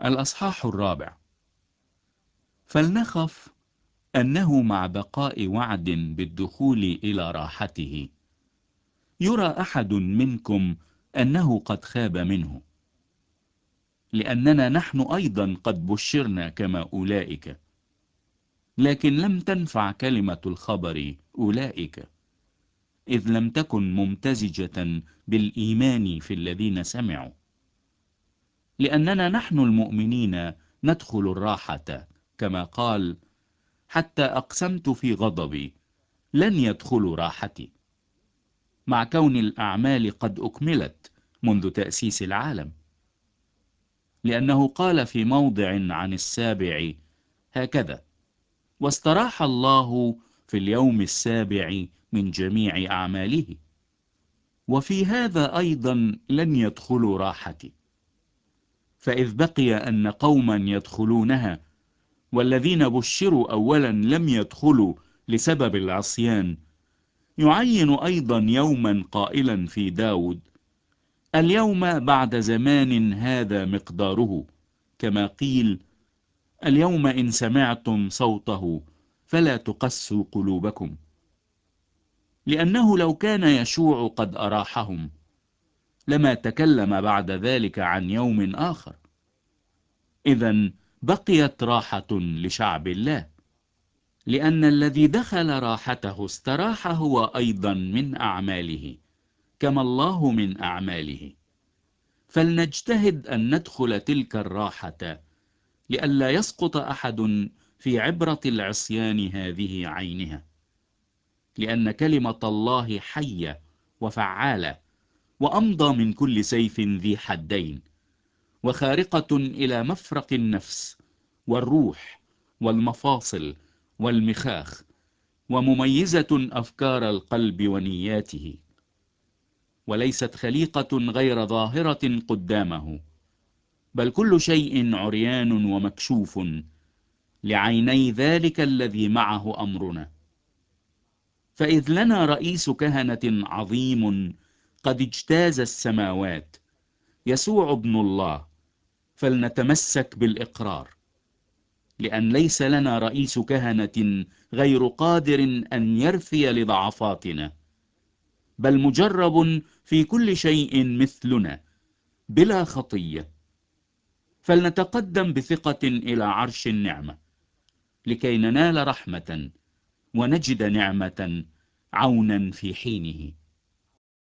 الأصحاح 4. فلنخف أنه مع بقاء وعد بالدخول إلى راحته يرى أحد منكم أنه قد خاب منه، لأننا نحن أيضا قد بشرنا كما أولئك، لكن لم تنفع كلمة الخبر أولئك، إذ لم تكن ممتزجة بالإيمان في الذين سمعوا. لأننا نحن المؤمنين ندخل الراحة، كما قال: حتى أقسمت في غضبي لن يدخلوا راحتي، مع كون الأعمال قد أكملت منذ تأسيس العالم. لأنه قال في موضع عن السابع هكذا: واستراح الله في اليوم السابع من جميع أعماله. وفي هذا أيضا لن يدخلوا راحتي. فإذ بقي أن قوما يدخلونها، والذين بشروا أولا لم يدخلوا لسبب العصيان، يعين أيضا يوما قائلا في داود: اليوم بعد زمان هذا مقداره، كما قيل: اليوم إن سمعتم صوته فلا تقسوا قلوبكم. لأنه لو كان يشوع قد أراحهم لما تكلم بعد ذلك عن يوم آخر. إذن بقيت راحة لشعب الله، لأن الذي دخل راحته استراح هو أيضا من أعماله كما الله من أعماله. فلنجتهد أن ندخل تلك الراحة، لئلا يسقط أحد في عبرة العصيان هذه عينها. لأن كلمة الله حية وفعالة، وأمضى من كل سيف ذي حدين، وخارقة إلى مفرق النفس والروح والمفاصل والمخاخ، ومميزة أفكار القلب ونياته. وليست خليقة غير ظاهرة قدامه، بل كل شيء عريان ومكشوف لعيني ذلك الذي معه أمرنا. فإذ لنا رئيس كهنة عظيم قد اجتاز السماوات، يسوع ابن الله، فلنتمسك بالإقرار. لأن ليس لنا رئيس كهنة غير قادر أن يرثي لضعفاتنا، بل مجرب في كل شيء مثلنا بلا خطية. فلنتقدم بثقة إلى عرش النعمة، لكي ننال رحمة ونجد نعمة عونا في حينه.